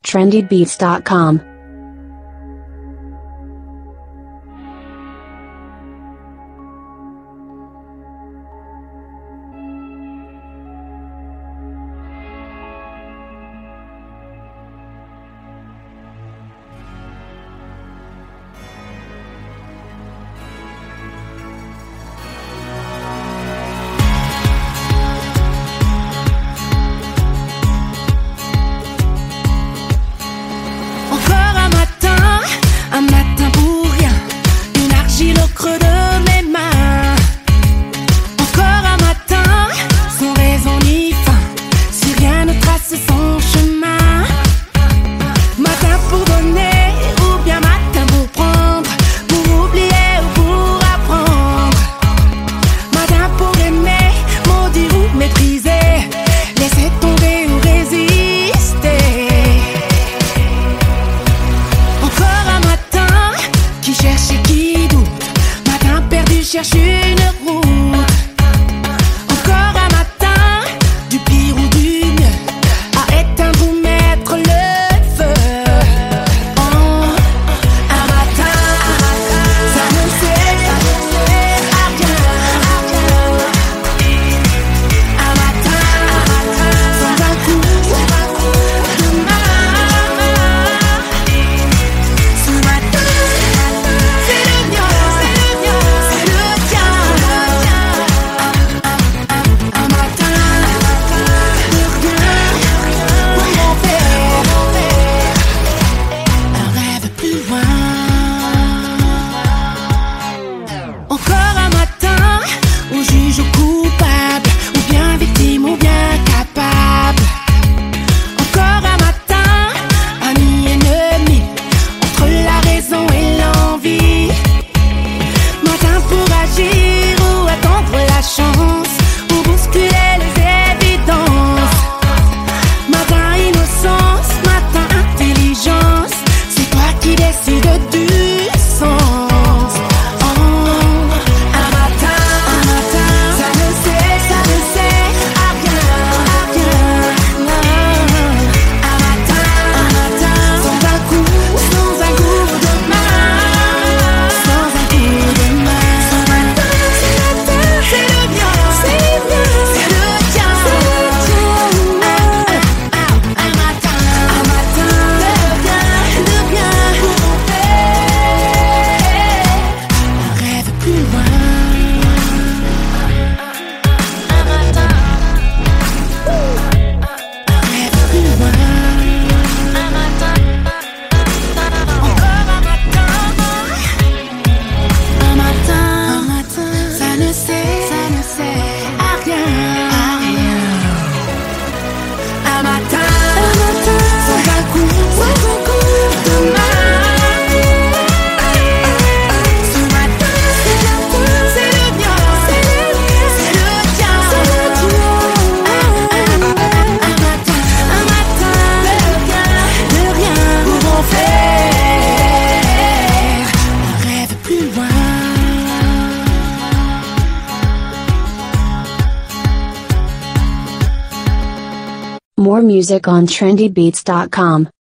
trendybeats.com. Un matin pour rien, une argile au creux de mes mains. Encore un matin, sans raison ni fin, si rien ne trace son chemin. Matin pour donner, ou bien matin pour prendre, pour oublier ou pour apprendre. Matin pour aimer, maudire ou mépriser, laisser tomber ou résister. Qui cherche et qui doute, matin perdu cherche une route. Encore un matin, du pire ou du mieux, à éteindre ou mettre le feu. Oh, un matin, ça ne sert à rien. Un matin, sans un coup de main. Ce matin, ou attendre la chance, ou bousculer les évidences. Matin innocence, matin intelligence, c'est toi qui décides du sens. Oh, un matin, ça ne sert à rien. Un matin, sans un coup de main, sans un coup de main. More music on trendybeats.com.